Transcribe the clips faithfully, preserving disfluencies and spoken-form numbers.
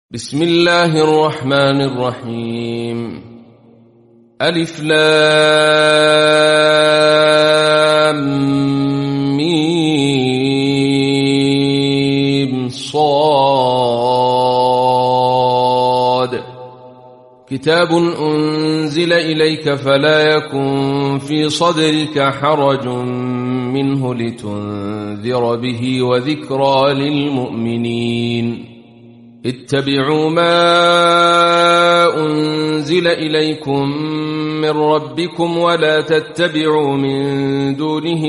بسم الله الرحمن الرحيم. ألف لام ميم صاد. كتاب أنزل إليك فلا يكن في صدرك حرج منه لتنذر به وذكرى للمؤمنين. اتبعوا ما أنزل إليكم من ربكم ولا تتبعوا من دونه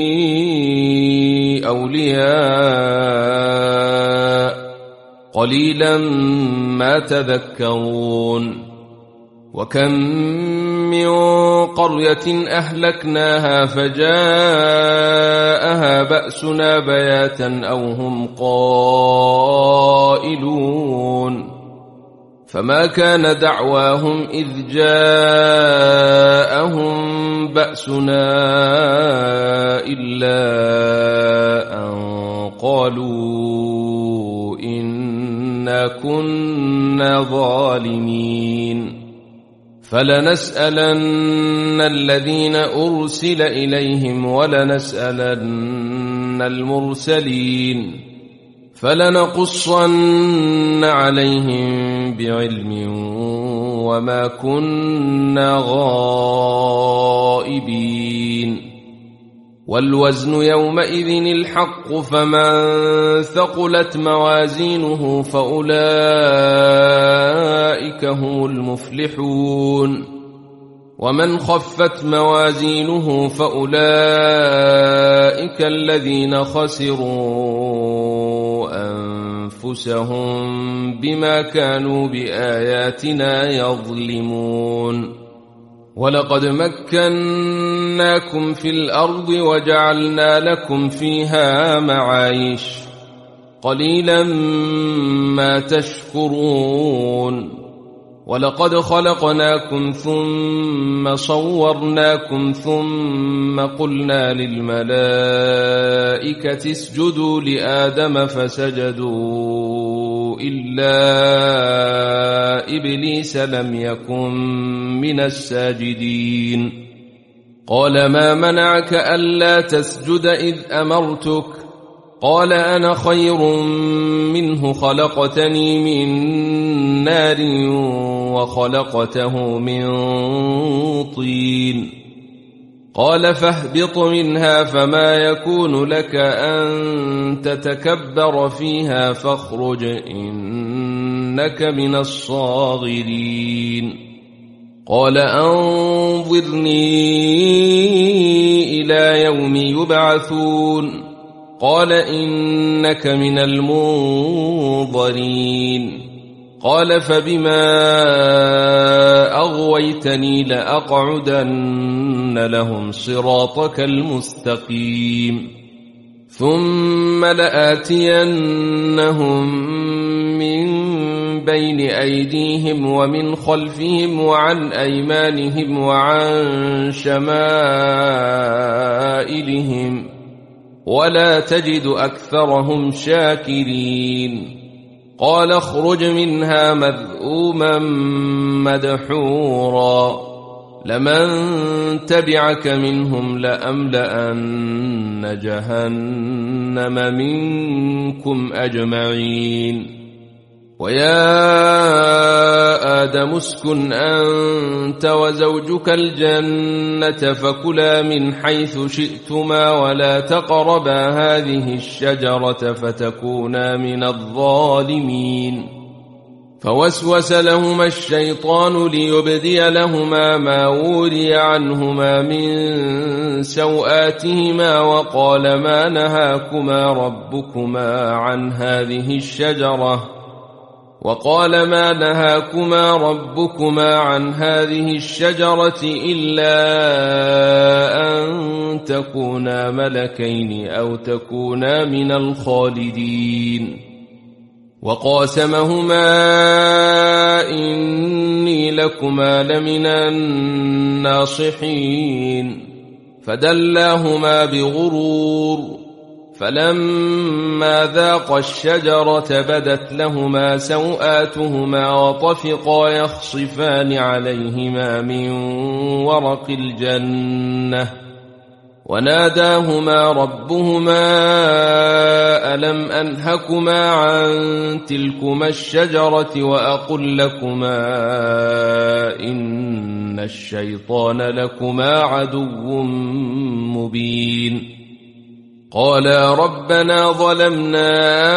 أولياء قليلا ما تذكرون. وكم من قرية أهلكناها فجاءها بأسنا بياتا أو هم قائلون. فما كان دعواهم إذ جاءهم بأسنا إلا أن قالوا إنا كنا ظالمين. فلنسألن الذين أرسل إليهم ولنسألن المرسلين فلنقصن عليهم بعلم وما كنا غائبين. والوزن يومئذ الحق فمن ثقلت موازينه فأولئك هم المفلحون. ومن خفت موازينه فأولئك الذين خسروا أنفسهم بما كانوا بآياتنا يظلمون. ولقد مكناكم في الأرض وجعلنا لكم فيها معايش قليلا ما تشكرون. ولقد خلقناكم ثم صورناكم ثم قلنا للملائكة اسجدوا لآدم فسجدوا إلا إبليس لم يكن من الساجدين. قال ما منعك ألا تسجد إذ أمرتك؟ قال أنا خير منه خلقتني من نار وخلقته من طين. قال فاهبط منها فما يكون لك أن تتكبر فيها فاخرج إنك من الصاغرين. قال أنظرني إلى يوم يبعثون. قال إنك من المنظرين. قال فبما أغويتني لأقعدن لهم صراطك المستقيم ثم لآتينهم من بين أيديهم ومن خلفهم وعن أيمانهم وعن شمائلهم ولا تجد أكثرهم شاكرين. قال اخرج منها مذءوما مدحورا لمن تبعك منهم لأملأن جهنم منكم أجمعين. ويا آدم اسكن أنت وزوجك الجنة فكلا من حيث شئتما ولا تقربا هذه الشجرة فتكونا من الظالمين. فوسوس لهما الشيطان ليبدي لهما ما وري عنهما من سوآتهما وقال ما نهاكما ربكما عن هذه الشجرة وقال ما نهاكما ربكما عن هذه الشجرة إلا أن تكونا ملكين أو تكونا من الخالدين. وقاسمهما إني لكما لمن الناصحين فدلاهما بغرور فلما ذاقا الشجرة بدت لهما سوآتهما وطفقا يخصفان عليهما من ورق الجنة وناداهما ربهما ألم أنهكما عن تلكما الشجرة وأقل لكما إن الشيطان لكما عدو مبين قالا ربنا ظلمنا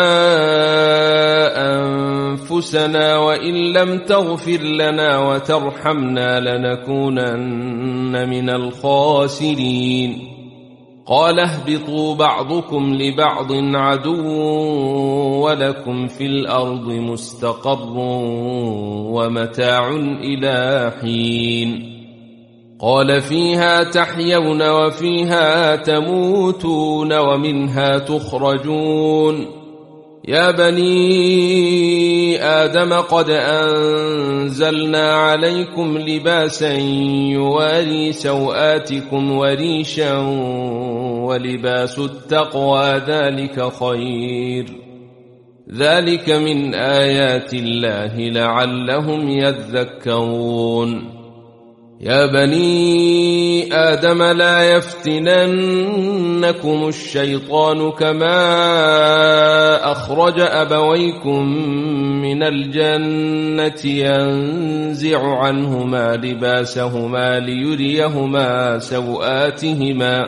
أنفسنا وإن لم تغفر لنا وترحمنا لنكونن من الخاسرين قال اهبطوا بعضكم لبعض عدو ولكم في الأرض مستقر ومتاع إلى حين قال فيها تحيون وفيها تموتون ومنها تخرجون يا بني آدم قد أنزلنا عليكم لباسا يواري سوآتكم وريشا ولباس التقوى ذلك خير ذلك من آيات الله لعلهم يذكرون يا بني آدم لا يفتننكم الشيطان كما أخرج أبويكم من الجنة ينزع عنهما لباسهما ليريهما سوآتهما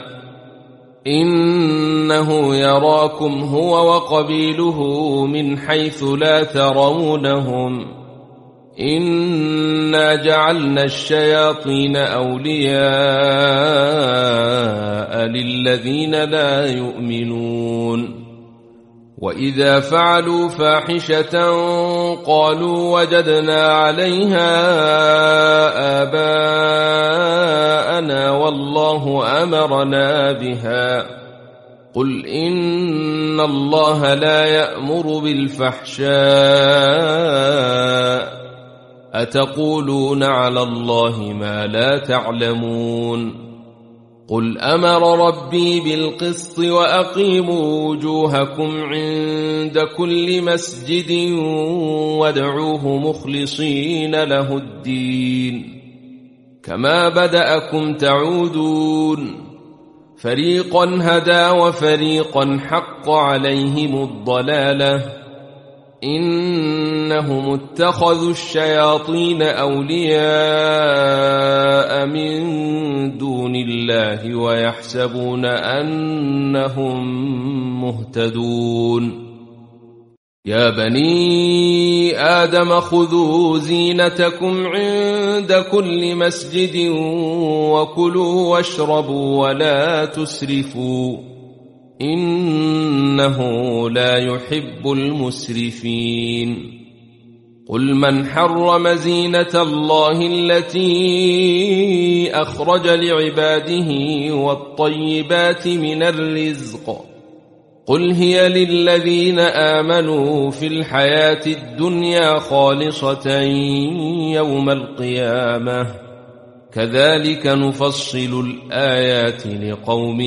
إنه يراكم هو وقبيله من حيث لا ترونهم إنا جعلنا الشياطين أولياء للذين لا يؤمنون وإذا فعلوا فاحشة قالوا وجدنا عليها آباءنا والله أمرنا بها قل إن الله لا يأمر بالفحشاء أتقولون على الله ما لا تعلمون قل أمر ربي بالقسط وأقيموا وجوهكم عند كل مسجد وادعوه مخلصين له الدين كما بدأكم تعودون فريقا هدى وفريقا حق عليهم الضلالة إنهم اتخذوا الشياطين أولياء من دون الله ويحسبون أنهم مهتدون يا بني آدم خذوا زينتكم عند كل مسجد وكلوا واشربوا ولا تسرفوا إنه لا يحب المسرفين قل من حرم زينة الله التي أخرج لعباده والطيبات من الرزق قل هي للذين آمنوا في الحياة الدنيا خالصة يوم القيامة كذلك نفصل الآيات لقوم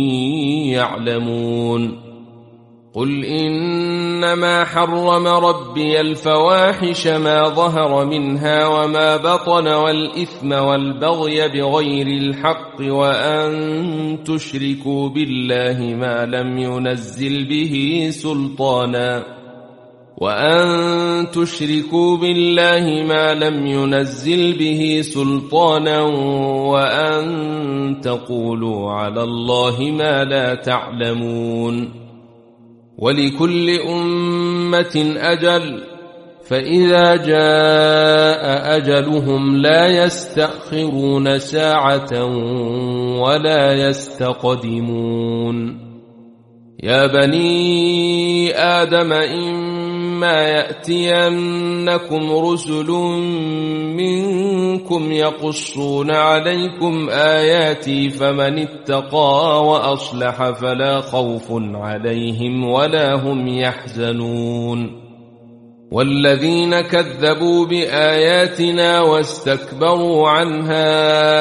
يعلمون قل إنما حرم ربي الفواحش ما ظهر منها وما بطن والإثم والبغي بغير الحق وأن تشركوا بالله ما لم ينزل به سلطانا وأن تشركوا بالله ما لم ينزل به سلطانا وأن تقولوا على الله ما لا تعلمون ولكل أمة أجل فإذا جاء أجلهم لا يستأخرون ساعة ولا يستقدمون يا بني آدم إما يأتينكم رسل منكم يقصون عليكم آياتي فمن اتقى وأصلح فلا خوف عليهم ولا هم يحزنون والذين كذبوا بآياتنا واستكبروا عنها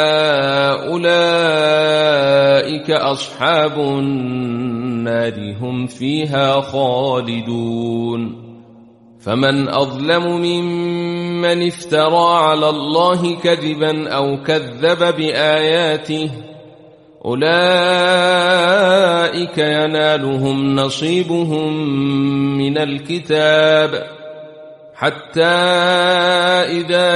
أولئك أصحاب النار هم فيها خالدون فمن أظلم ممن افترى على الله كذبا أو كذب بآياته أولئك ينالهم نصيبهم من الكتاب حتى إذا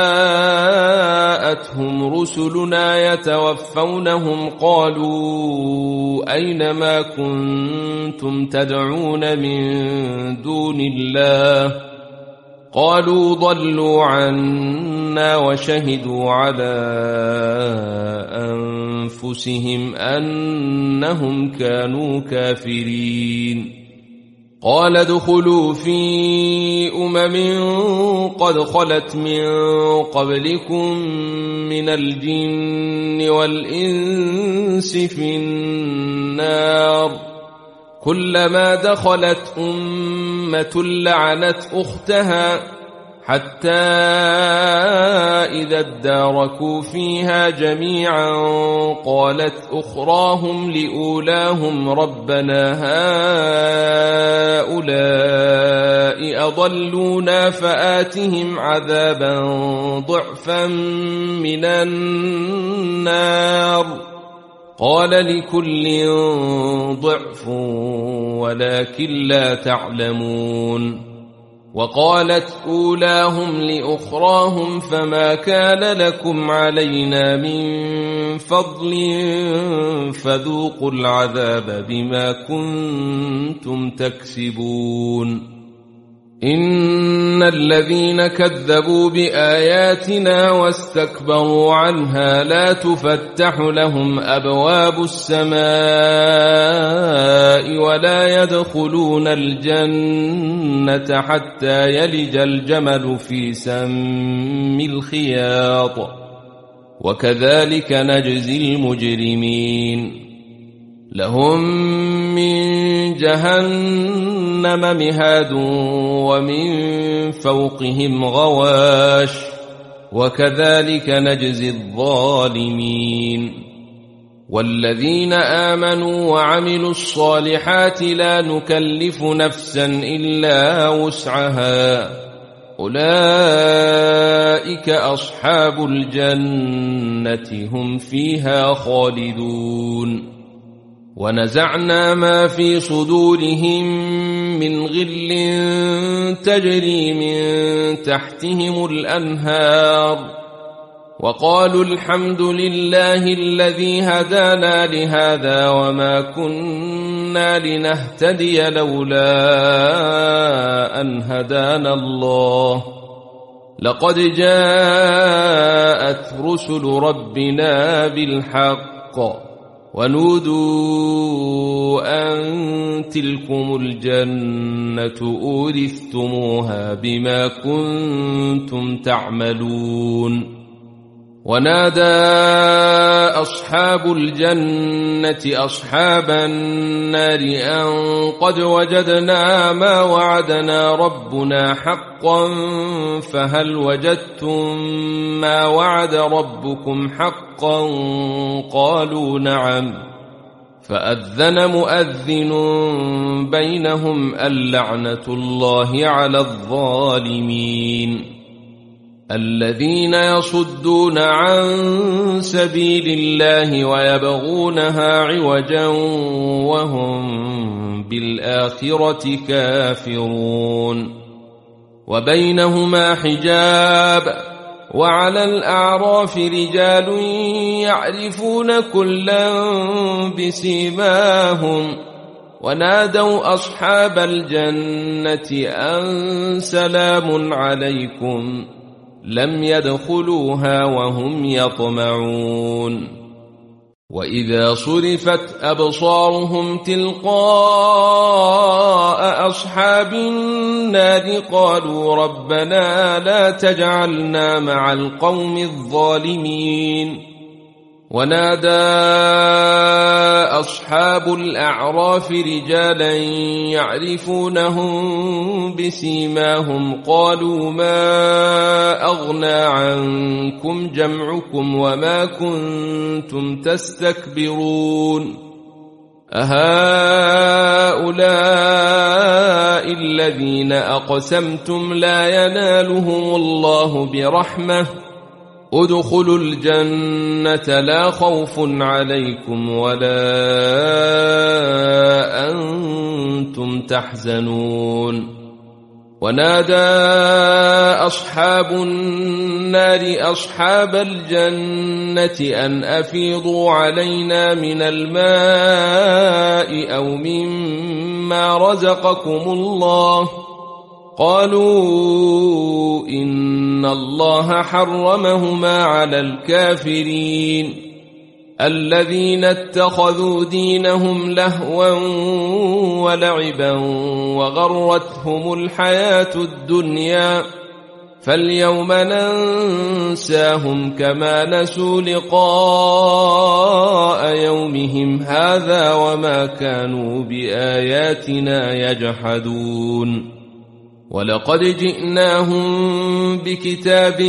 جاءتهم رسلنا يتوفونهم قالوا أين ما كنتم تدعون من دون الله قالوا ضلوا عنا وشهدوا على أنفسهم أنهم كانوا كافرين قال ادخلوا في أمم قد خلت من قبلكم من الجن والإنس في النار كلما دخلت أمة لعنت أختها حتى إذا اداركوا فيها جميعا قالت أخراهم لأولاهم ربنا هؤلاء أضلونا فآتهم عذابا ضعفا من النار قال لكل ضعف ولكن لا تعلمون وقالت أولاهم لأخراهم فما كان لكم علينا من فضل فذوقوا العذاب بما كنتم تكسبون إن الذين كذبوا بآياتنا واستكبروا عنها لا تفتح لهم أبواب السماء ولا يدخلون الجنة حتى يلج الجمل في سم الخياط وكذلك نجزي المجرمين لهم من جهنم مهاد ومن فوقهم غواش وكذلك نجزي الظالمين والذين آمنوا وعملوا الصالحات لا نكلف نفسا إلا وسعها أولئك أصحاب الجنة هم فيها خالدون ونزعنا ما في صدورهم من غل تجري من تحتهم الأنهار وقالوا الحمد لله الذي هدانا لهذا وما كنا لنهتدي لولا أن هدانا الله لقد جاءت رسل ربنا بالحق ونودوا أن تلكم الجنة أورثتموها بما كنتم تعملون ونادى أصحاب الجنة أصحاب النار أن قد وجدنا ما وعدنا ربنا حقا فهل وجدتم ما وعد ربكم حقا قالوا نعم فأذن مؤذن بينهم اللعنة الله على الظالمين الذين يصدون عن سبيل الله ويبغونها عوجا وهم بالآخرة كافرون وبينهما حجاب وعلى الأعراف رجال يعرفون كلا بسيماهم ونادوا أصحاب الجنة أن سلام عليكم لم يدخلوها وهم يطمعون وإذا صرفت أبصارهم تلقاء أصحاب النار قالوا ربنا لا تجعلنا مع القوم الظالمين ونادى أصحاب الأعراف رجالا يعرفونهم بسيماهم قالوا ما أغنى عنكم جمعكم وما كنتم تستكبرون أهؤلاء الذين أقسمتم لا ينالهم الله برحمة ادخلوا الجنة لا خوف عليكم ولا أنتم تحزنون ونادى أصحاب النار أصحاب الجنة أن أفيضوا علينا من الماء أو مما رزقكم الله قالوا إن الله حرمهما على الكافرين الذين اتخذوا دينهم لهوا ولعبا وغرتهم الحياة الدنيا فاليوم ننساهم كما نسوا لقاء يومهم هذا وما كانوا بآياتنا يجحدون ولقد جئناهم بكتاب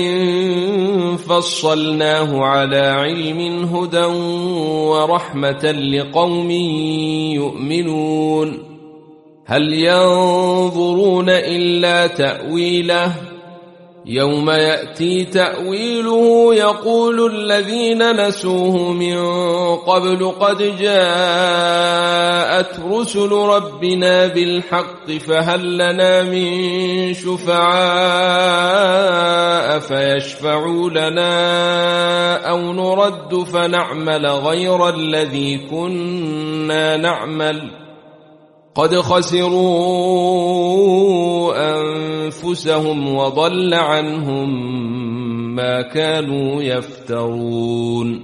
فصلناه على علم هدى ورحمة لقوم يؤمنون هل ينظرون إلا تأويله يوم يأتي تأويله يقول الذين نسوه من قبل قد جاءت رسل ربنا بالحق فهل لنا من شفعاء فيشفعوا لنا أو نرد فنعمل غير الذي كنا نعمل قد خسروا أنفسهم وضل عنهم ما كانوا يفترون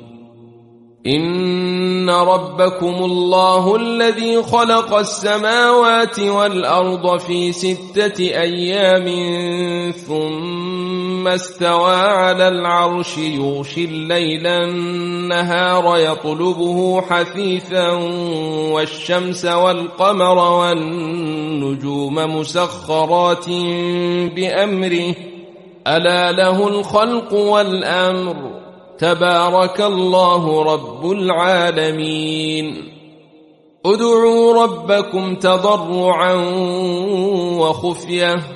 إن ربكم الله الذي خلق السماوات والأرض في ستة أيام ثم استوى على العرش يغشي الليل النهار يطلبه حثيثا والشمس والقمر والنجوم مسخرات بأمره ألا له الخلق والأمر تبارك الله رب العالمين ادعوا ربكم تضرعا وخفية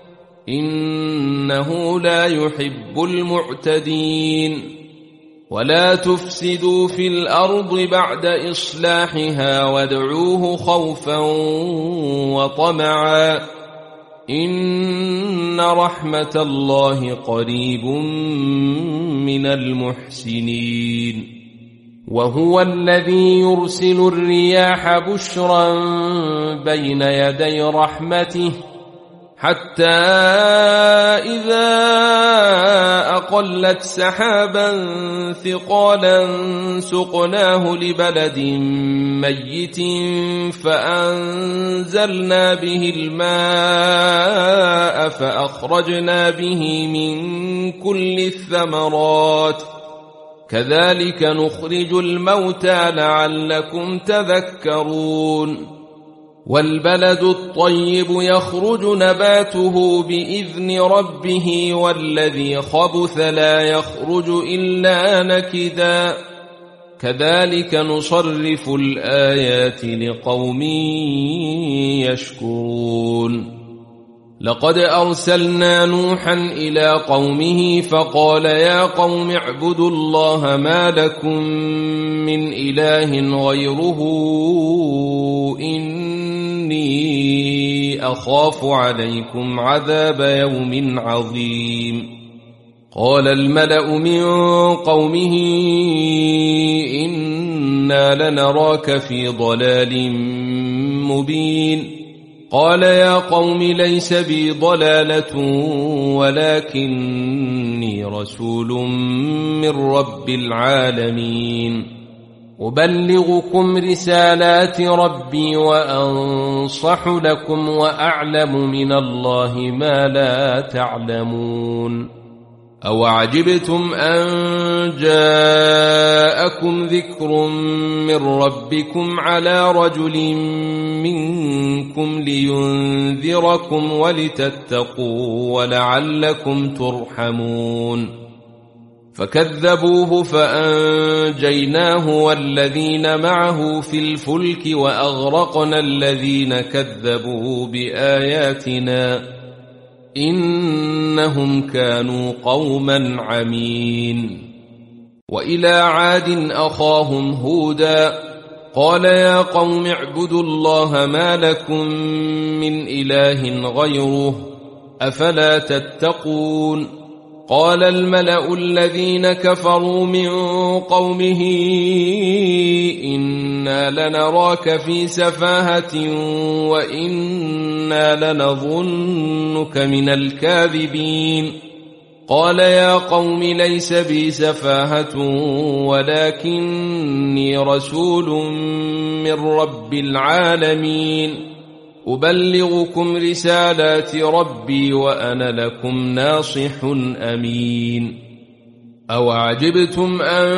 إنه لا يحب المعتدين ولا تفسدوا في الأرض بعد إصلاحها وادعوه خوفا وطمعا إن رحمة الله قريب من المحسنين وهو الذي يرسل الرياح بشرا بين يدي رحمته حتى إذا أقلت سحابا ثقالا سقناه لبلد ميت فأنزلنا به الماء فأخرجنا به من كل الثمرات كذلك نخرج الموتى لعلكم تذكرون والبلد الطيب يخرج نباته بإذن ربه والذي خبث لا يخرج إلا نكدا كذلك نصرف الآيات لقوم يشكرون لقد أرسلنا نوحا إلى قومه فقال يا قوم اعبدوا الله ما لكم من إله غيره إني أخاف عليكم عذاب يوم عظيم قال الملأ من قومه إنا لنراك في ضلال مبين قال يا قوم ليس بي ضلالة ولكني رسول من رب العالمين أبلغكم رسالات ربي وأنصح لكم وأعلم من الله ما لا تعلمون أوعجبتم أن جاءكم ذكر من ربكم على رجل منكم لينذركم ولتتقوا ولعلكم ترحمون فكذبوه فأنجيناه والذين معه في الفلك وأغرقنا الذين كذبوا بآياتنا إنهم كانوا قوما عمين وإلى عاد أخاهم هودا قال يا قوم اعبدوا الله ما لكم من إله غيره أفلا تتقون قال الملأ الذين كفروا من قومه إنا لنراك في سفاهة وإنا لنظنك من الكاذبين قال يا قوم ليس بي سفاهة ولكني رسول من رب العالمين أبلغكم رسالات ربي وأنا لكم ناصح أمين أوعجبتم أن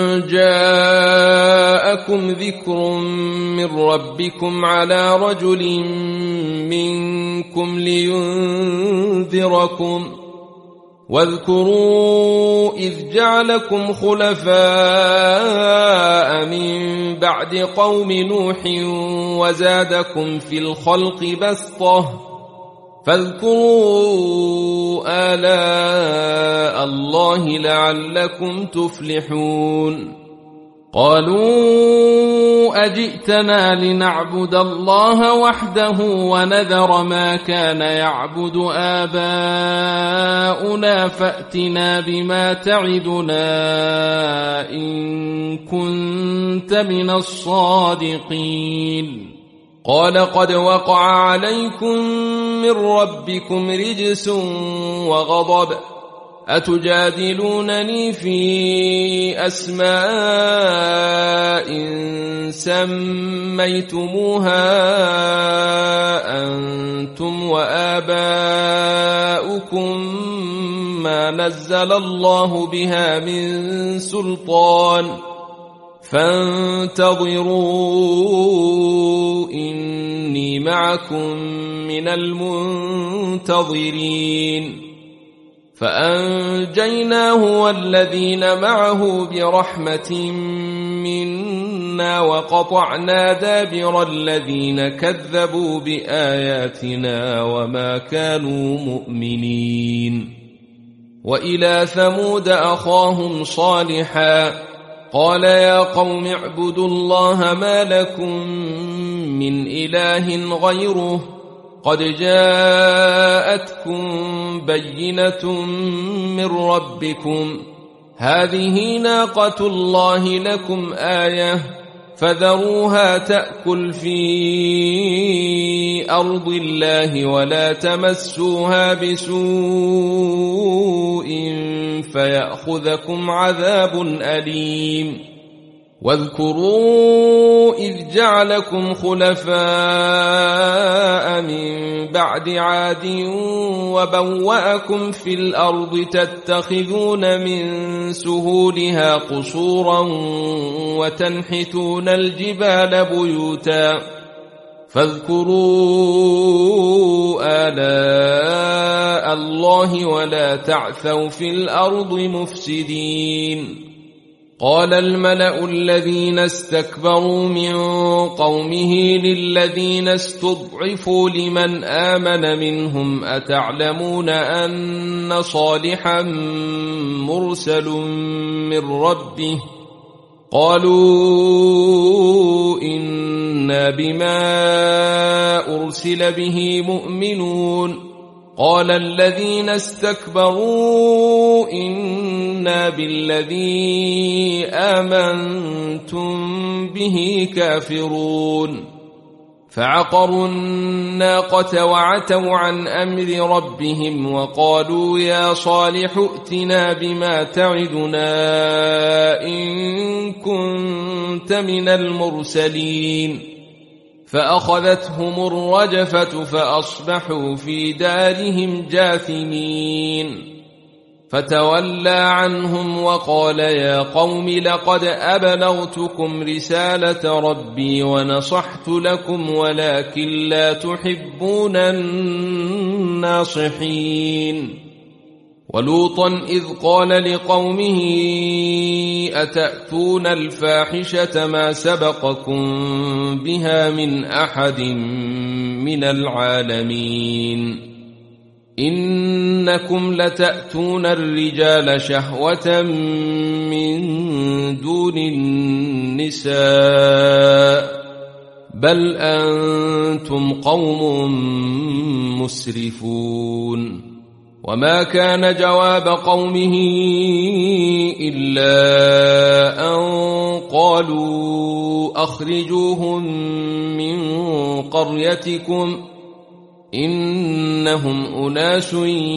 جاءكم ذكر من ربكم على رجل منكم لينذركم واذكروا إذ جعلكم خلفاء من بعد قوم نوح وزادكم في الخلق بسطة فاذكروا آلاء الله لعلكم تفلحون قالوا أجئتنا لنعبد الله وحده ونذر ما كان يعبد آباؤنا فأتنا بما تعدنا إن كنت من الصادقين قال قد وقع عليكم من ربكم رجس وغضب أتجادلونني في أسماء سميتموها أنتم وآباؤكم ما نزل الله بها من سلطان فانتظروا إني معكم من المنتظرين فأنجيناه والذين معه برحمة منا وقطعنا دابر الذين كذبوا بآياتنا وما كانوا مؤمنين وإلى ثمود أخاهم صالحا قال يا قوم اعبدوا الله ما لكم من إله غيره قد جاءتكم بينة من ربكم هذه ناقة الله لكم آية فذروها تأكل في أرض الله ولا تمسوها بسوء فيأخذكم عذاب أليم واذكروا إذ جعلكم خلفاء من بعد عاد وبوأكم في الأرض تتخذون من سهولها قصورا وتنحتون الجبال بيوتا فاذكروا آلاء الله ولا تعثوا في الأرض مفسدين قال الملأ الذين استكبروا من قومه للذين استضعفوا لمن آمن منهم أتعلمون أن صالحا مرسل من ربه قالوا إنا بما أرسل به مؤمنون قال الذين استكبروا إنا بالذي آمنتم به كافرون فعقروا الناقة وعتوا عن أمر ربهم وقالوا يا صالح ائتنا بما تعدنا إن كنت من المرسلين فأخذتهم الرجفة فأصبحوا في دارهم جاثمين فتولى عنهم وقال يا قوم لقد أبلغتكم رسالة ربي ونصحت لكم ولكن لا تحبون الناصحين. ولوطا إذ قال لقومه أتأتون الفاحشة ما سبقكم بها من أحد من العالمين إنكم لتأتون الرجال شهوة من دون النساء بل أنتم قوم مسرفون. وما كان جواب قومه إلا أن قالوا أخرجوهم من قريتكم إنهم أناس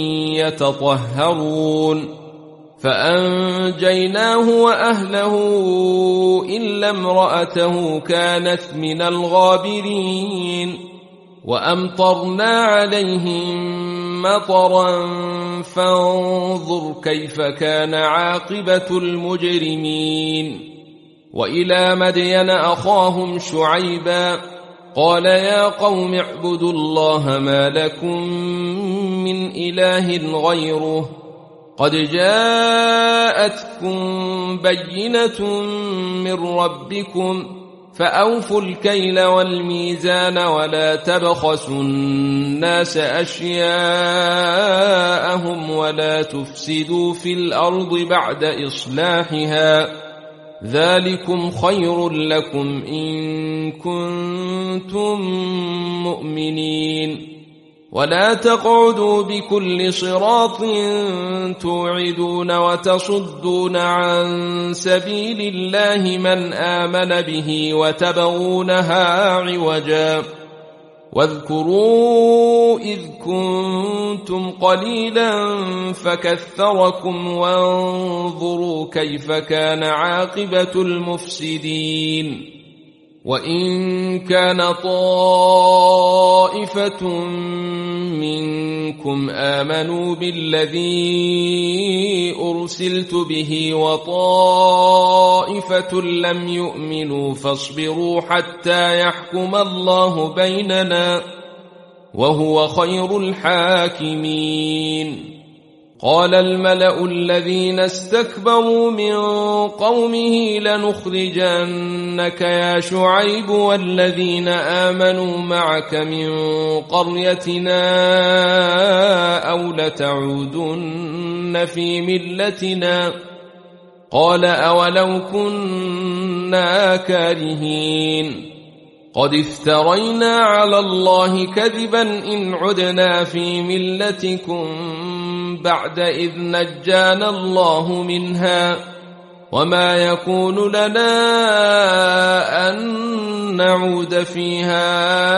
يتطهرون. فأنجيناه وأهله إلا امرأته كانت من الغابرين. وأمطرنا عليهم مطرا فانظر كيف كان عاقبة المجرمين. وإلى مدين أخاهم شعيبا قال يا قوم اعبدوا الله ما لكم من إله غيره قد جاءتكم بينة من ربكم فأوفوا الكيل والميزان ولا تبخسوا الناس أشياءهم ولا تفسدوا في الأرض بعد إصلاحها ذلكم خير لكم إن كنتم مؤمنين. ولا تقعدوا بكل صراط توعدون وتصدون عن سبيل الله من آمن به وتبغونها عوجا واذكروا إذ كنتم قليلا فكثركم وانظروا كيف كان عاقبة المفسدين. وإن كان طائفة منكم آمنوا بالذي أرسلت به وطائفة لم يؤمنوا فاصبروا حتى يحكم الله بيننا وهو خير الحاكمين. قال الملأ الذين استكبروا من قومه لنخرجنك يا شعيب والذين آمنوا معك من قريتنا أو لتعودن في ملتنا قال أولو كنا كارهين قد افترينا على الله كذبا إن عدنا في ملتكم بعد إذ نجانا الله منها وما يكون لنا أن نعود فيها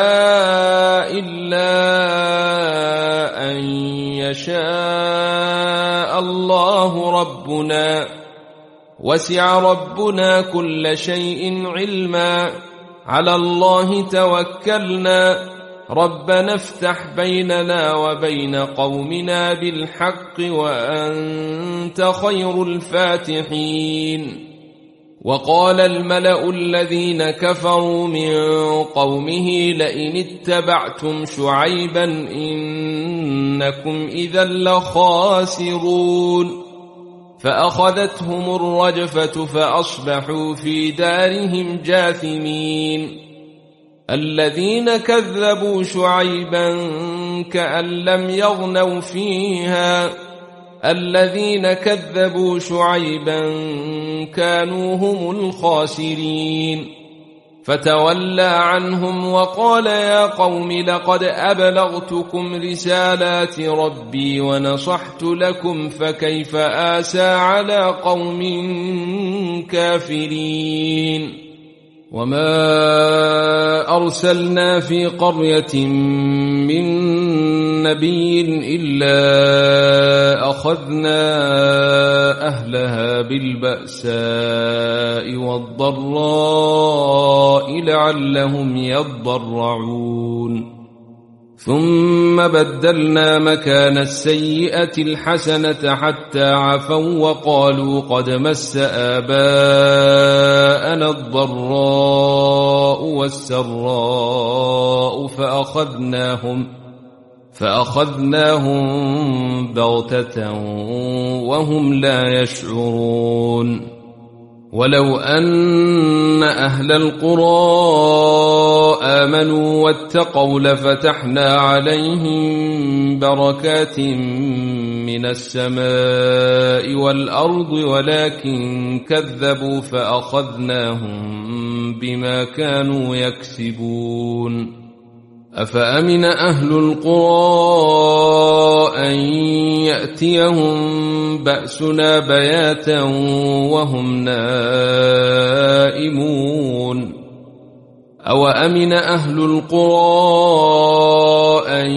إلا أن يشاء الله ربنا وسع ربنا كل شيء علما على الله توكلنا ربنا افتح بيننا وبين قومنا بالحق وأنت خير الفاتحين. وقال الملأ الذين كفروا من قومه لئن اتبعتم شعيبا إنكم إذا لخاسرون. فأخذتهم الرجفة فأصبحوا في دارهم جاثمين. الذين كذبوا شعيبا كأن لم يغنوا فيها الذين كذبوا شعيبا كانوا هم الخاسرين. فتولى عنهم وقال يا قوم لقد أبلغتكم رسالات ربي ونصحت لكم فكيف آسى على قوم كافرين. وما أرسلنا في قرية من نبي إلا أخذنا أهلها بالبأساء والضراء لعلهم يضرعون. ثم بدلنا مكان السيئة الحسنة حتى عفوا وقالوا قد مس آباءنا الضراء والسراء فأخذناهم فأخذناهم بغتة وهم لا يشعرون ولو أن أهل القرى آمنوا واتقوا لفتحنا عليهم بركات من السماء والأرض ولكن كذبوا فأخذناهم بما كانوا يكسبون أفأمن أهل القرى أن يأتيهم بأسنا بياتا وهم نائمون أو أمن أهل القرى أن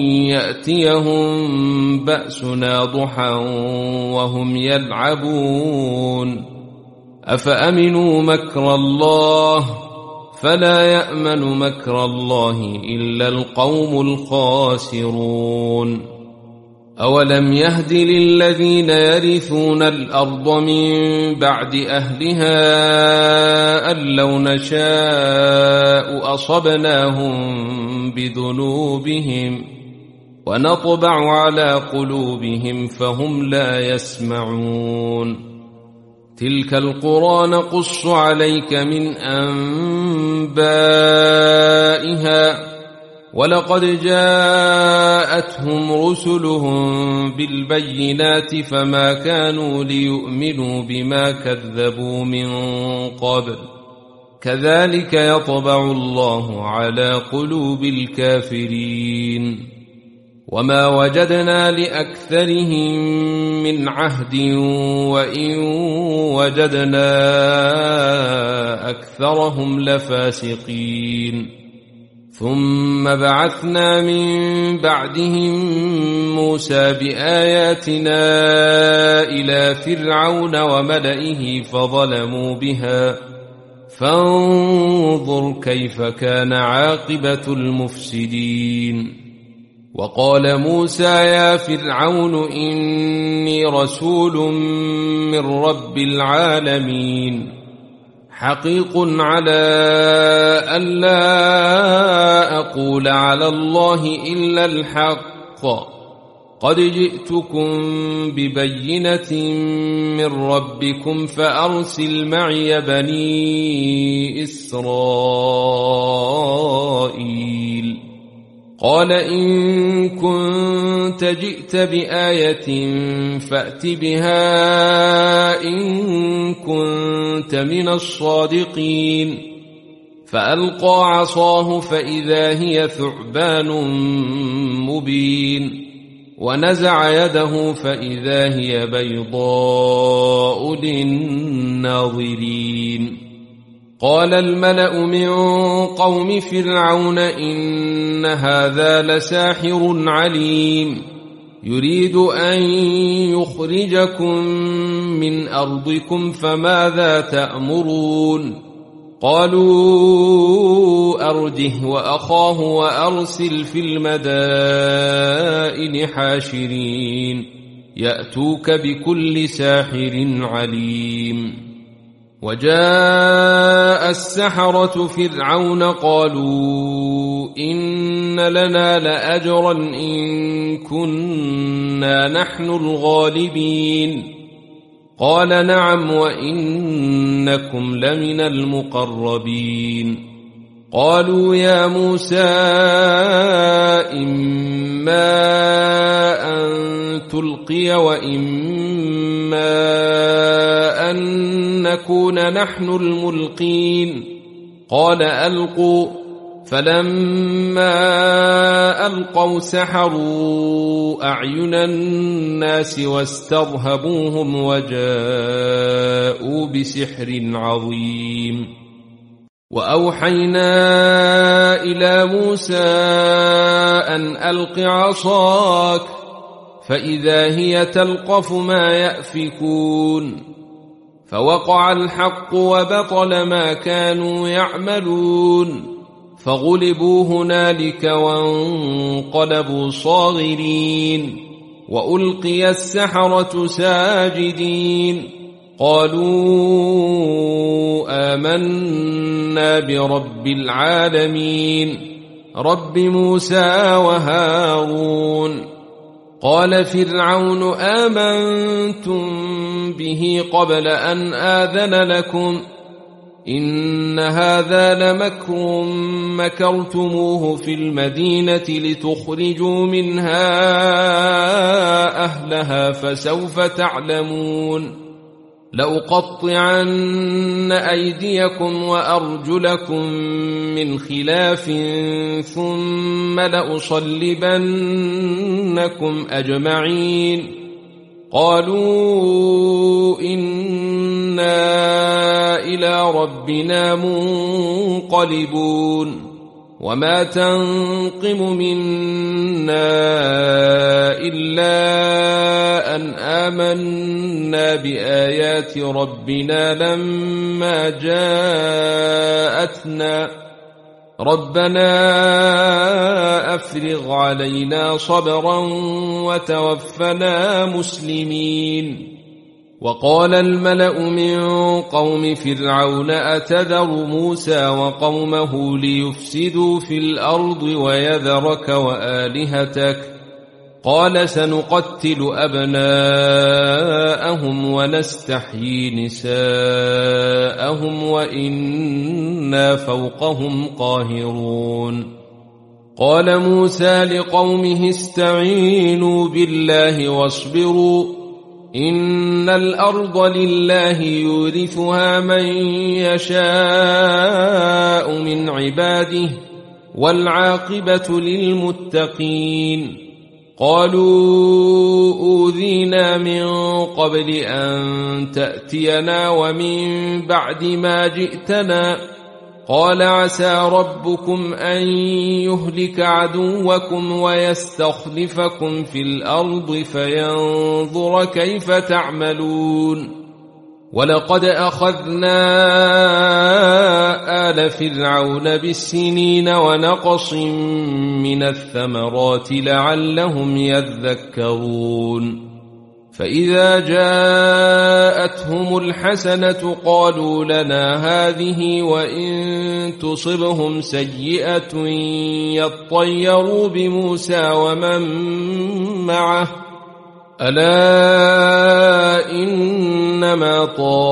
يأتيهم بأسنا ضحى وهم يلعبون أفأمنوا مكر الله فلا يأمن مكر الله إلا القوم الخاسرون أولم يهد للذين يرثون الأرض من بعد أهلها أن لو نشاء أصبناهم بذنوبهم ونطبع على قلوبهم فهم لا يسمعون تلك القرى نقص عليك من أنبائها ولقد جاءتهم رسلهم بالبينات فما كانوا ليؤمنوا بما كذبوا من قبل كذلك يطبع الله على قلوب الكافرين وما وجدنا لأكثرهم من عهد وإن وجدنا أكثرهم لفاسقين ثم بعثنا من بعدهم موسى بآياتنا إلى فرعون وملئه فظلموا بها فانظر كيف كان عاقبة المفسدين وقال موسى يا فرعون إني رسول من رب العالمين حقيق على ألا أقول على الله إلا الحق قد جئتكم ببينة من ربكم فأرسل معي بني إسرائيل قال إن كنت جئت بآية فأت بها إن كنت من الصادقين فألقى عصاه فإذا هي ثعبان مبين ونزع يده فإذا هي بيضاء للناظرين قال الملأ من قوم فرعون إن هذا لساحر عليم يريد أن يخرجكم من أرضكم فماذا تأمرون قالوا أرجه وأخاه وأرسل في المدائن حاشرين يأتوك بكل ساحر عليم وجاء السحرة فرعون قالوا إن لنا لأجرا إن كنا نحن الغالبين قال نعم وإنكم لمن المقربين قالوا يا موسى إما أن تلقي وإما أن نكون نحن الملقين قال ألقوا فلما ألقوا سحروا أعين الناس واسترهبوهم وجاءوا بسحر عظيم وأوحينا إلى موسى أن ألق عصاك فإذا هي تلقف ما يأفكون فوقع الحق وبطل ما كانوا يعملون فغلبوا هنالك وانقلبوا صاغرين وألقي السحرة ساجدين قالوا آمنا برب العالمين رب موسى وهارون. قال فرعون آمنتم به قبل أن آذن لكم إن هذا لمكر مكرتموه في المدينة لتخرجوا منها أهلها فسوف تعلمون لأقطعن أيديكم وأرجلكم من خلاف ثم لأصلبنكم أجمعين. قالوا إنا إلى ربنا منقلبون وما تنقم منا إلا أن آمنا بآيات ربنا لما جاءتنا ربنا أفرغ علينا صبرا وتوفنا مسلمين. وقال الملأ من قوم فرعون أتذر موسى وقومه ليفسدوا في الأرض ويذرك وآلهتك قال سنقتل أبناءهم ونستحيي نساءهم وإنا فوقهم قاهرون. قال موسى لقومه استعينوا بالله واصبروا إن الأرض لله يورثها من يشاء من عباده والعاقبة للمتقين. قالوا أوذينا من قبل أن تأتينا ومن بعد ما جئتنا قال عسى ربكم أن يهلك عدوكم ويستخلفكم في الأرض فينظر كيف تعملون. ولقد أخذنا آل فرعون بالسنين ونقص من الثمرات لعلهم يذكرون. فإذا جاءتهم الحسنة قالوا لنا هذه وإن تصبهم سيئة يطيروا بموسى ومن معه ألا إنما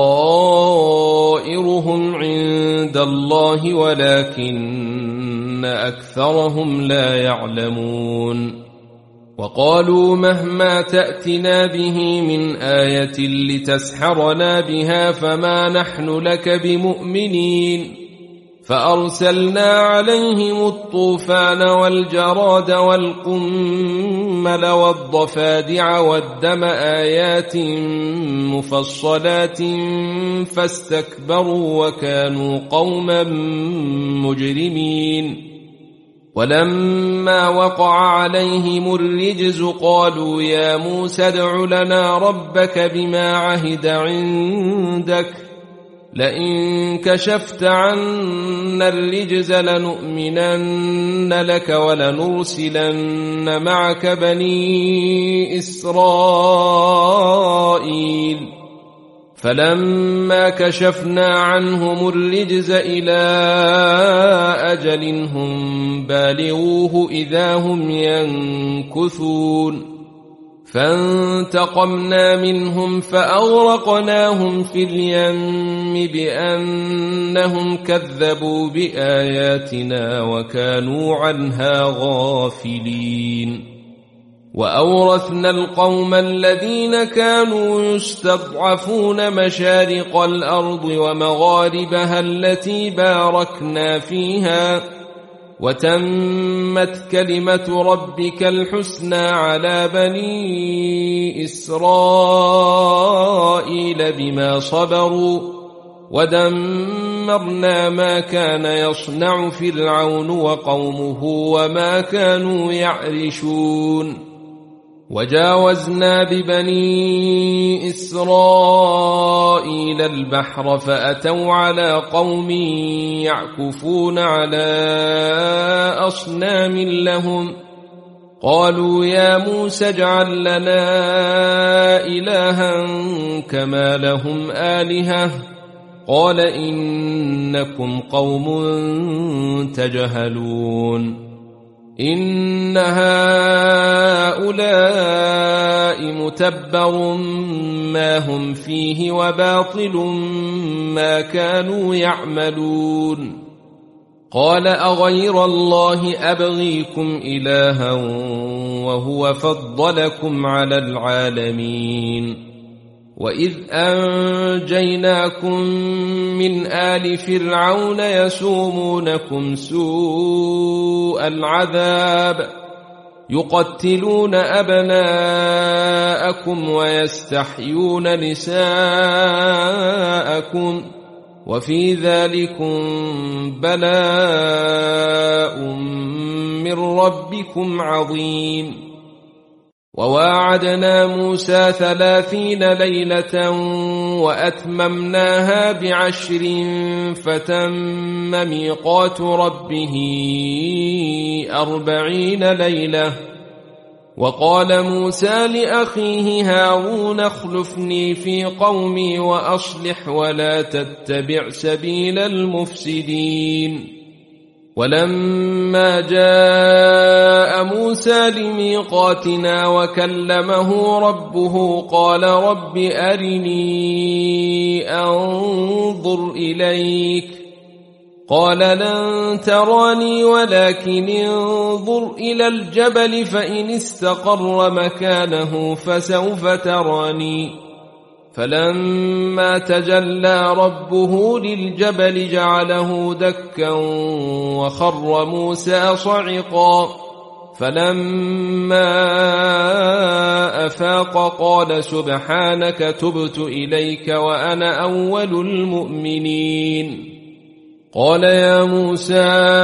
طائرهم عند الله ولكن أكثرهم لا يعلمون. وقالوا مهما تأتنا به من آية لتسحرنا بها فما نحن لك بمؤمنين. فأرسلنا عليهم الطوفان والجراد والقمل والضفادع والدم آيات مفصلات فاستكبروا وكانوا قوما مجرمين. ولما وقع عليهم الرجز قالوا يا موسى ادع لنا ربك بما عهد عندك لئن كشفت عنا الرجز لنؤمنن لك ولنرسلن معك بني إسرائيل. فلما كشفنا عنهم الرجز إلى أجل هم بالغوه إذا هم ينكثون. فانتقمنا منهم فأغرقناهم في اليم بأنهم كذبوا بآياتنا وكانوا عنها غافلين. وأورثنا القوم الذين كانوا يستضعفون مشارق الأرض ومغاربها التي باركنا فيها وتمت كلمة ربك الحسنى على بني إسرائيل بما صبروا ودمرنا ما كان يصنع فرعون وقومه وما كانوا يعرشون. وجاوزنا ببني إسرائيل البحر فأتوا على قوم يعكفون على أصنام لهم قالوا يا موسى اجعل لنا إلها كما لهم آلهة قال إنكم قوم تجهلون إن هؤلاء متبر ما هم فيه وباطل ما كانوا يعملون قال أغير الله أبغيكم إلها وهو فضلكم على العالمين وإذ أنجيناكم من آل فرعون يسومونكم سوء العذاب يقتلون أبناءكم ويستحيون نساءكم وفي ذلكم بلاء من ربكم عظيم وواعدنا موسى ثلاثين ليلة وأتممناها بعشر فتم ميقات ربه أربعين ليلة وقال موسى لأخيه هارون اخلفني في قومي وأصلح ولا تتبع سبيل المفسدين ولما جاء موسى لميقاتنا وكلمه ربه قال رب أرني أنظر إليك قال لن تراني ولكن انظر إلى الجبل فإن استقر مكانه فسوف تراني فلما تجلى ربه للجبل جعله دكا وخر موسى صعقا فلما أفاق قال سبحانك تبت إليك وأنا أول المؤمنين قال يا موسى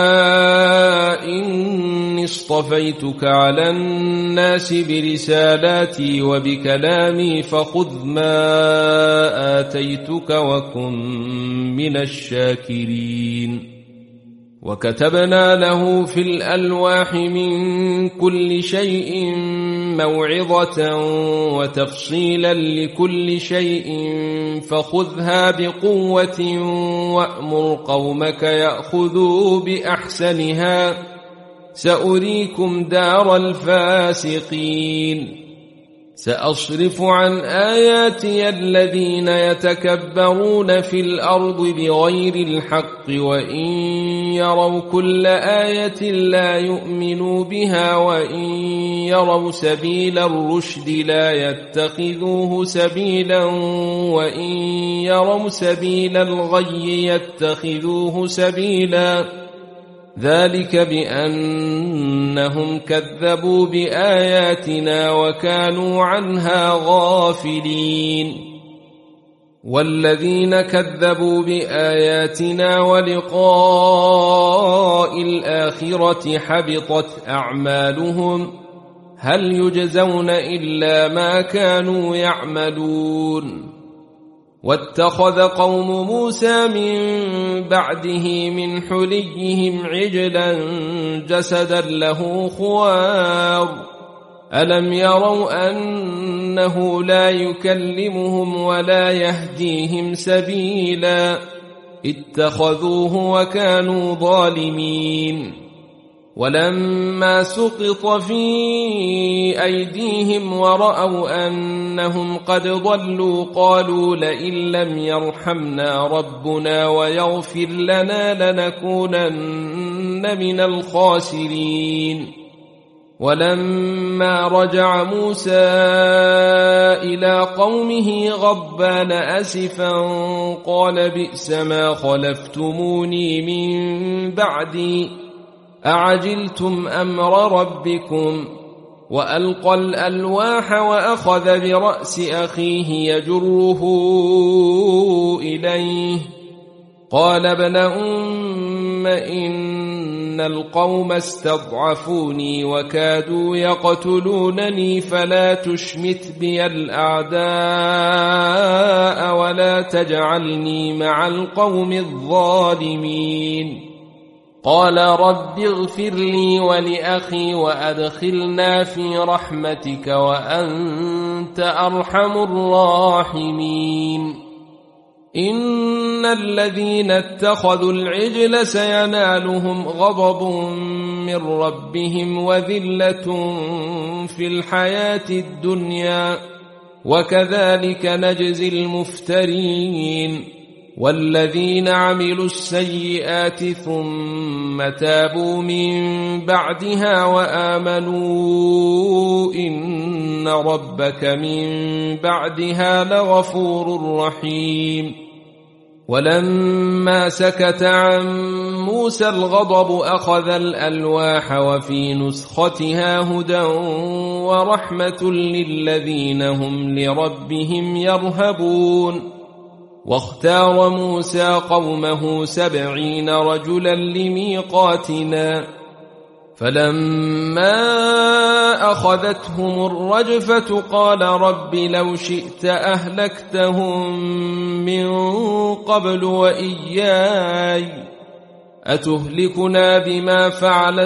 إني اصطفيتك على الناس برسالاتي وبكلامي فخذ ما آتيتك وكن من الشاكرين وكتبنا له في الألواح من كل شيء موعظة وتفصيلا لكل شيء فخذها بقوة وأمر قومك يأخذوا بأحسنها سأريكم دار الفاسقين سأصرف عن آياتي الذين يتكبرون في الأرض بغير الحق وإن يروا كل آية لا يؤمنوا بها وإن يروا سبيل الرشد لا يتخذوه سبيلا وإن يروا سبيل الغي يتخذوه سبيلا ذلك بأنهم كذبوا بآياتنا وكانوا عنها غافلين والذين كذبوا بآياتنا ولقاء الآخرة حبطت أعمالهم هل يجزون إلا ما كانوا يعملون واتخذ قوم موسى من بعده من حليهم عجلا جسدا له خوار ألم يروا أنه لا يكلمهم ولا يهديهم سبيلا اتخذوه وكانوا ظالمين ولما سقط في أيديهم ورأوا أنهم قد ضلوا قالوا لئن لم يرحمنا ربنا ويغفر لنا لنكونن من الخاسرين ولما رجع موسى إلى قومه غضبان أسفا قال بئس ما خلفتموني من بعدي أعجلتم أمر ربكم وألقى الألواح وأخذ برأس أخيه يجره إليه قال ابن أم إن إن القوم استضعفوني وكادوا يقتلونني فلا تشمت بي الأعداء ولا تجعلني مع القوم الظالمين. قال رب اغفر لي ولأخي وأدخلنا في رحمتك وأنت أرحم الراحمين. إن الذين اتخذوا العجل سينالهم غضب من ربهم وذلة في الحياة الدنيا وكذلك نجزي المفترين. والذين عملوا السيئات ثم تابوا من بعدها وآمنوا إن ربك من بعدها لغفور رحيم. ولما سكت عن موسى الغضب أخذ الألواح وفي نسختها هدى ورحمة للذين هم لربهم يرهبون. واختار موسى قومه سبعين رجلا لميقاتنا فلما أخذتهم الرجفة قال رب لو شئت أهلكتهم من قبل وإياي أتهلكنا بما فعل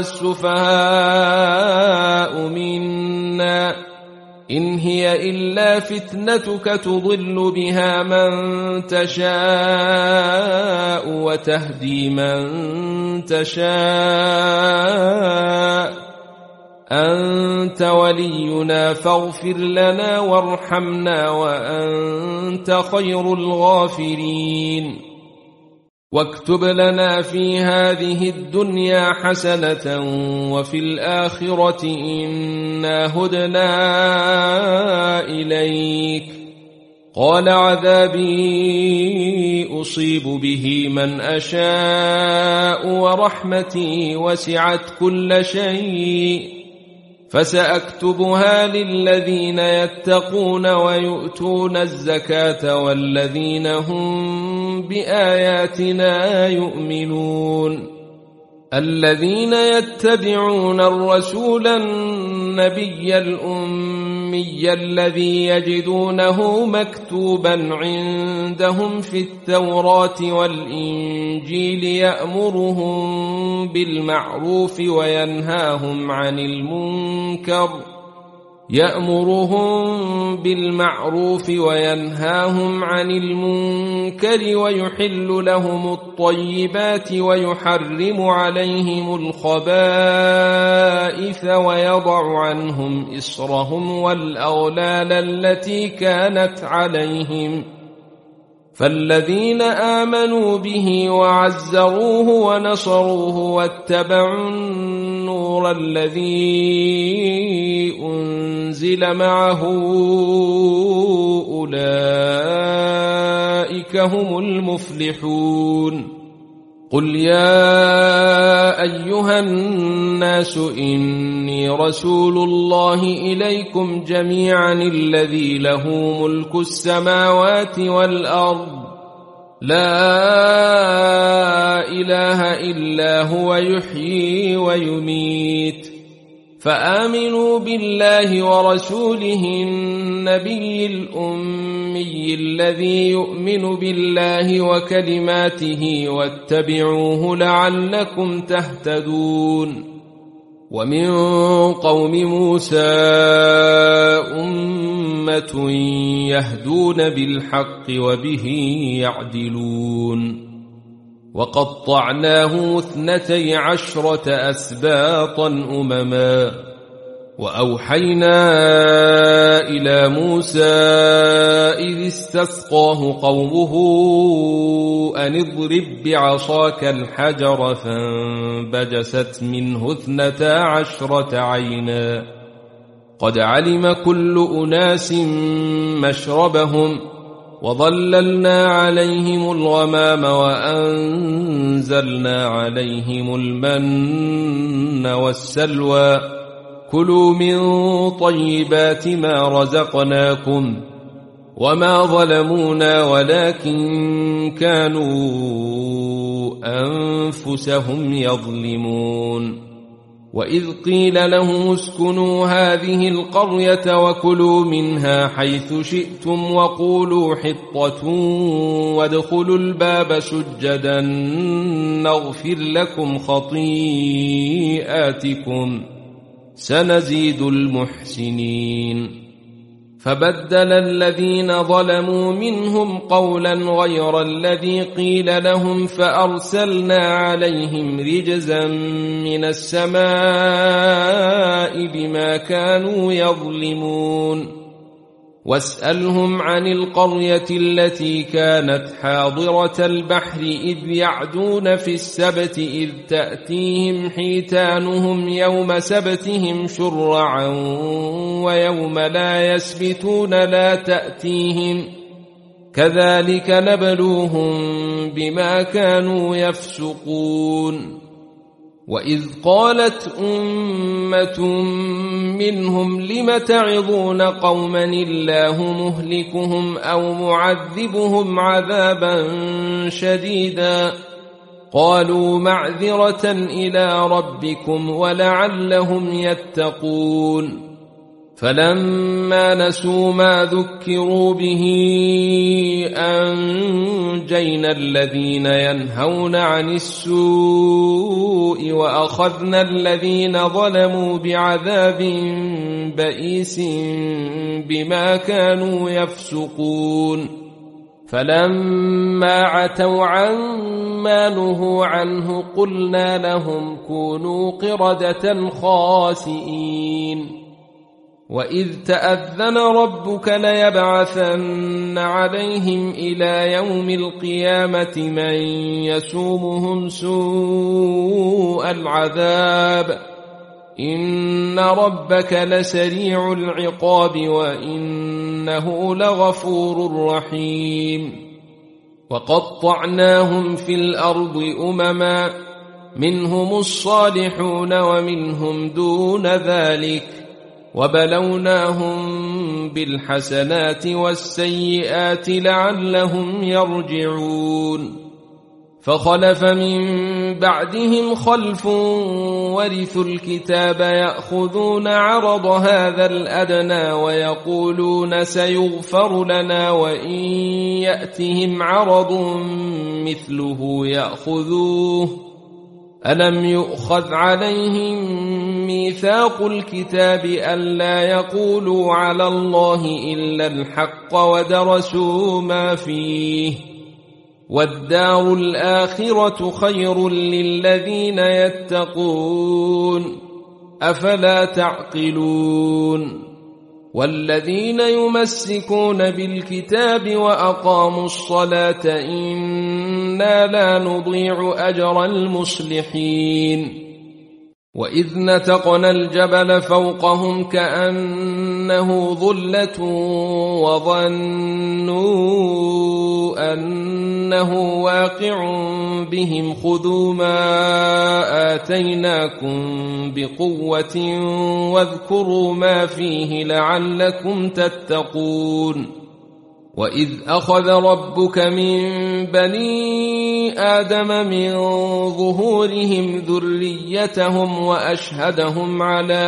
السفهاء منا إن هي إلا فتنتك تضل بها من تشاء وتهدي من تشاء أنت ولينا فاغفر لنا وارحمنا وأنت خير الغافرين. واكتب لنا في هذه الدنيا حسنة وفي الآخرة إنا هدنا إليك. قال عذابي أصيب به من أشاء ورحمتي وسعت كل شيء فسأكتبها للذين يتقون ويؤتون الزكاة والذين هم بآياتنا يؤمنون. الذين يتبعون الرسول النبي الأمي الذي يجدونه مكتوبا عندهم في التوراة والإنجيل يأمرهم بالمعروف وينهاهم عن المنكر يأمرهم بالمعروف وينهاهم عن المنكر ويحل لهم الطيبات ويحرم عليهم الخبائث ويضع عنهم إصرهم والأغلال التي كانت عليهم. فالذين آمنوا به وعزروه ونصروه واتبعوا النور الذي أنزل معه أولئك هم المفلحون. قل يا أيها الناس إني رسول الله إليكم جميعا الذي له ملك السماوات والأرض لا إله إلا هو يحيي ويميت. فآمنوا بالله ورسوله النبي الأمي الذي يؤمن بالله وكلماته واتبعوه لعلكم تهتدون. ومن قوم موسى أمة يهدون بالحق وبه يعدلون. وقطعناه اثنتي عشرة أسباطا أمما وأوحينا إلى موسى إذ استسقاه قومه أن اضرب بعصاك الحجر فانبجست منه اثنتا عشرة عينا قد علم كل أناس مشربهم وظللنا عليهم الغمام وأنزلنا عليهم المن والسلوى كلوا من طيبات ما رزقناكم وما ظلمونا ولكن كانوا أنفسهم يظلمون. وإذ قيل لهم اسكنوا هذه القرية وكلوا منها حيث شئتم وقولوا حطة وادخلوا الباب سجدا نغفر لكم خطيئاتكم سنزيد المحسنين. فبدل الذين ظلموا منهم قولا غير الذي قيل لهم فأرسلنا عليهم رجزا من السماء بما كانوا يظلمون. واسألهم عن القرية التي كانت حاضرة البحر إذ يعدون في السبت إذ تأتيهم حيتانهم يوم سبتهم شرعا ويوم لا يسبتون لا تأتيهم كذلك نبلوهم بما كانوا يفسقون. وإذ قالت أمة منهم لم تعظون قوما الله مهلكهم أو معذبهم عذابا شديدا قالوا معذرة إلى ربكم ولعلهم يتقون. فلما نسوا ما ذكروا به أنجينا الذين ينهون عن السوء وأخذنا الذين ظلموا بعذاب بئيس بما كانوا يفسقون. فلما عتوا عما نهوا عنه قلنا لهم كونوا قردة خاسئين. وإذ تأذن ربك ليبعثن عليهم إلى يوم القيامة من يسومهم سوء العذاب إن ربك لسريع العقاب وإنه لغفور رحيم. وقطعناهم في الأرض أمما منهم الصالحون ومنهم دون ذلك وبلوناهم بالحسنات والسيئات لعلهم يرجعون. فخلف من بعدهم خلف ورثوا الكتاب يأخذون عرض هذا الأدنى ويقولون سيغفر لنا وإن يأتهم عرض مثله يأخذوه ألم يؤخذ عليهم ميثاق الكتاب ألا يقولوا على الله إلا الحق ودرسوا ما فيه والدار الآخرة خير للذين يتقون أفلا تعقلون. والذين يمسكون بالكتاب وأقاموا الصلاة إنا لا نضيع أجر المصلحين. وإذ نتقنا الجبل فوقهم كأنه ظلة وظنوا أنه واقع بهم خذوا ما آتيناكم بقوة واذكروا ما فيه لعلكم تتقون. وإذ أخذ ربك من بني آدم من ظهورهم ذريتهم وأشهدهم على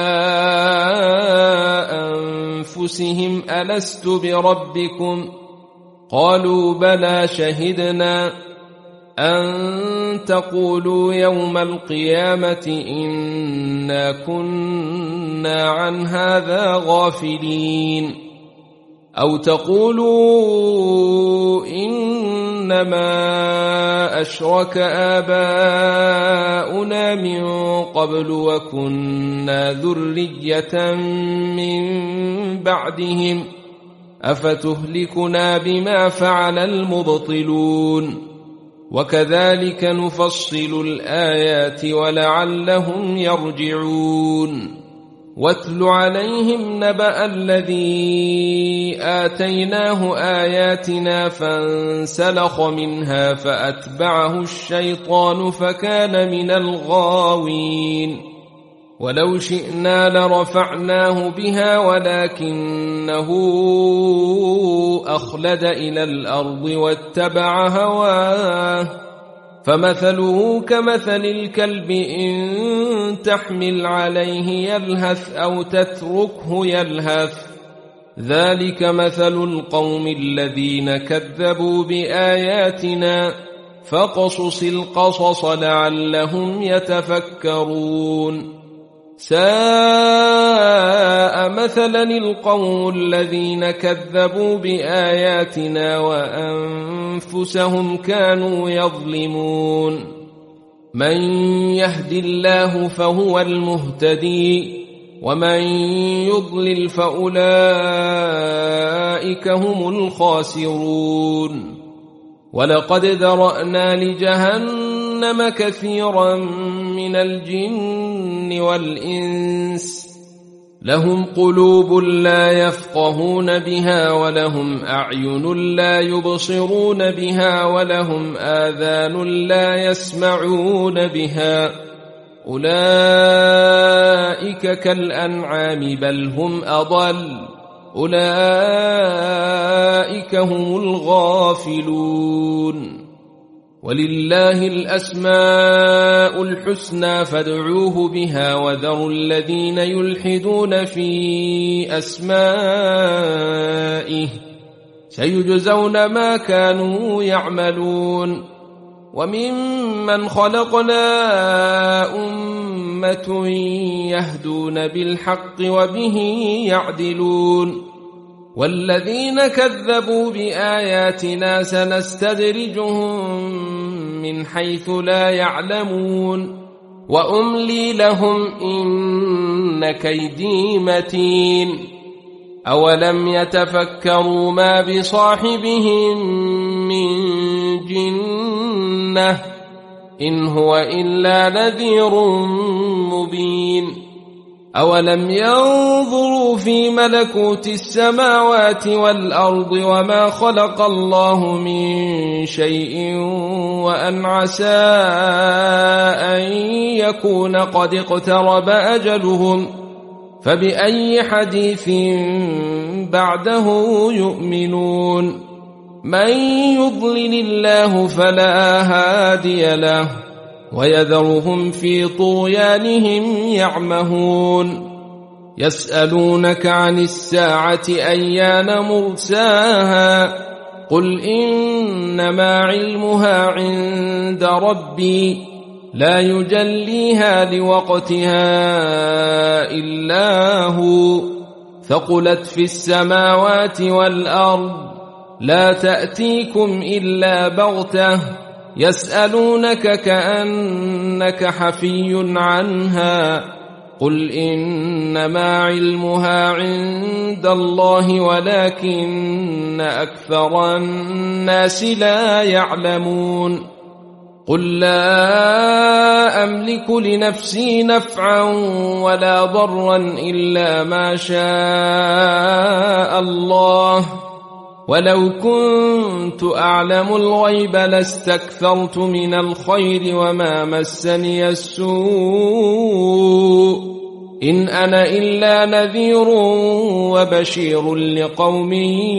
أنفسهم ألست بربكم قالوا بلى شهدنا أن تقولوا يوم القيامة إنا كنا عن هذا غافلين أو تقولوا إنما أشرك آباؤنا من قبل وكنا ذرية من بعدهم أفتهلكنا بما فعل المبطلون وكذلك نفصل الآيات ولعلهم يرجعون. واتل عليهم نبأ الذي آتيناه آياتنا فانسلخ منها فأتبعه الشيطان فكان من الغاوين. ولو شئنا لرفعناه بها ولكنه أخلد إلى الأرض واتبع هواه فمثله كمثل الكلب إن تحمل عليه يلهث أو تتركه يلهث ذلك مثل القوم الذين كذبوا بآياتنا فاقصص القصص لعلهم يتفكرون ساء مثلا القوم الذين كذبوا بآياتنا وأنفسهم كانوا يظلمون من يهد الله فهو المهتدي ومن يضلل فأولئك هم الخاسرون ولقد ذرأنا لجهنم كثيرا من الجن والإنس لهم قلوب لا يفقهون بها ولهم أعين لا يبصرون بها ولهم آذان لا يسمعون بها أولئك كالأنعام بل هم أضل أولئك هم الغافلون ولله الأسماء الحسنى فادعوه بها وذروا الذين يلحدون في أسمائه سيجزون ما كانوا يعملون وممن خلقنا أمة يهدون بالحق وبه يعدلون والذين كذبوا بآياتنا سنستدرجهم من حيث لا يعلمون وأملي لهم إن كيدي متين أولم يتفكروا ما بصاحبهم من جنة إن هو إلا نذير مبين أولم ينظروا في ملكوت السماوات والأرض وما خلق الله من شيء وأن عسى أن يكون قد اقترب أجلهم فبأي حديث بعده يؤمنون من يضلل الله فلا هادي له ويذرهم في طغيانهم يعمهون يسألونك عن الساعة أيان مرساها قل إنما علمها عند ربي لا يجليها لوقتها إلا هو ثقلت في السماوات والأرض لا تأتيكم إلا بغتة يسألونك كأنك حفي عنها قل إنما علمها عند الله ولكن أكثر الناس لا يعلمون قل لا أملك لنفسي نفعا ولا ضرا إلا ما شاء الله ولو كنت أعلم الغيب لاستكثرت من الخير وما مسني السوء إن أنا إلا نذير وبشير لقوم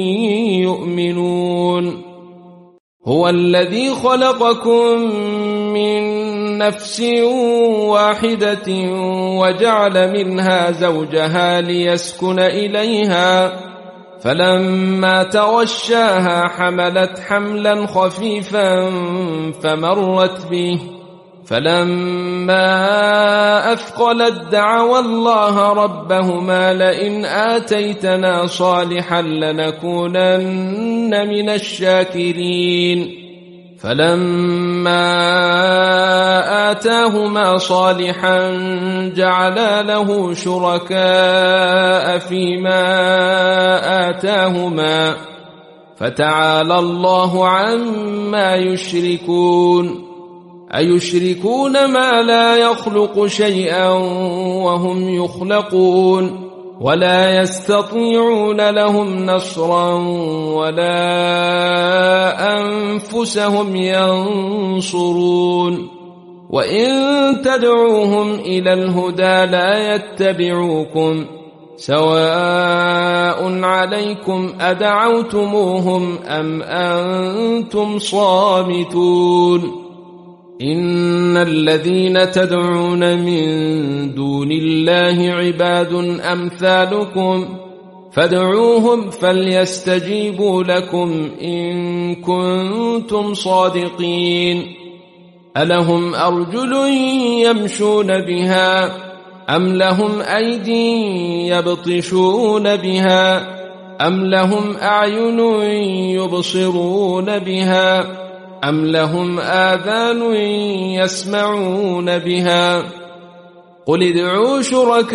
يؤمنون هو الذي خلقكم من نفس واحدة وجعل منها زوجها ليسكن إليها فلما تغشاها حملت حملا خفيفا فمرت به فلما أثقلت دعوا الله ربهما لئن آتيتنا صالحا لنكونن من الشاكرين فلما آتاهما صالحا جعلا له شركاء فيما آتاهما فتعالى الله عما يشركون أيشركون ما لا يخلق شيئا وهم يخلقون ولا يستطيعون لهم نصرا ولا أنفسهم ينصرون وإن تدعوهم إلى الهدى لا يتبعوكم سواء عليكم أدعوتموهم أم أنتم صامتون إن الذين تدعون من دون الله عباد أمثالكم فادعوهم فليستجيبوا لكم إن كنتم صادقين ألهم أرجل يمشون بها أم لهم أيدي يبطشون بها أم لهم أعين يبصرون بها أم لهم آذان يسمعون بها قل ادعوا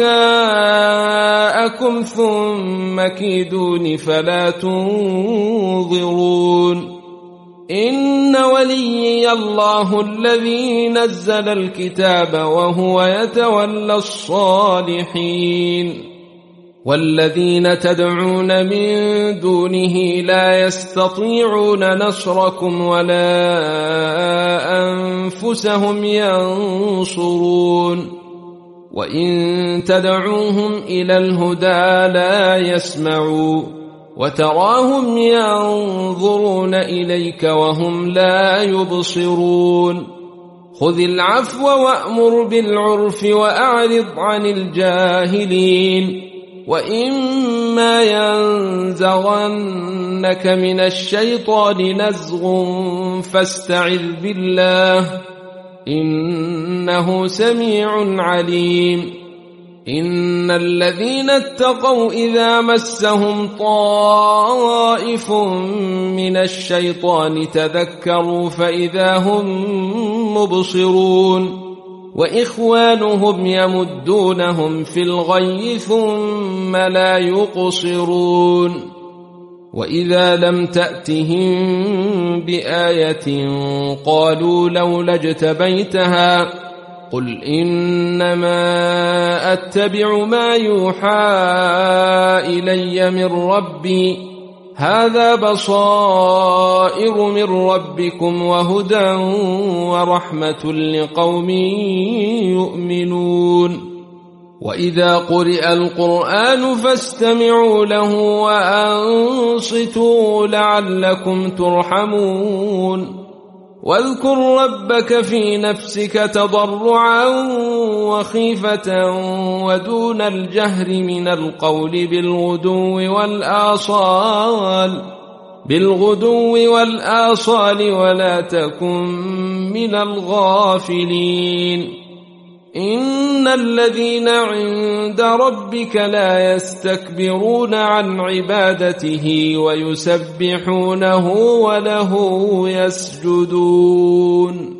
شركاءكم ثم كيدون فلا تنظرون إن وليي الله الذي نزل الكتاب وهو يتولى الصالحين والذين تدعون من دونه لا يستطيعون نصركم ولا أنفسهم ينصرون وإن تدعوهم إلى الهدى لا يسمعوا وتراهم ينظرون إليك وهم لا يبصرون خذ العفو وأمر بالعرف وأعرض عن الجاهلين وإما ينزغنك من الشيطان نزغ فاستعذ بالله إنه سميع عليم إن الذين اتقوا إذا مسهم طائف من الشيطان تذكروا فإذا هم مبصرون وإخوانهم يمدونهم في الغي ثم لا يقصرون وإذا لم تأتهم بآية قالوا لولا اجتبيتها قل إنما أتبع ما يوحى إلي من ربي هذا بصائر من ربكم وهدى ورحمة لقوم يؤمنون وإذا قرئ القرآن فاستمعوا له وأنصتوا لعلكم ترحمون واذكر ربك في نفسك تضرعا وخيفة ودون الجهر من القول بالغدو والآصال بالغدو والآصال ولا تكن من الغافلين إن الذين عند ربك لا يستكبرون عن عبادته ويسبحونه وله يسجدون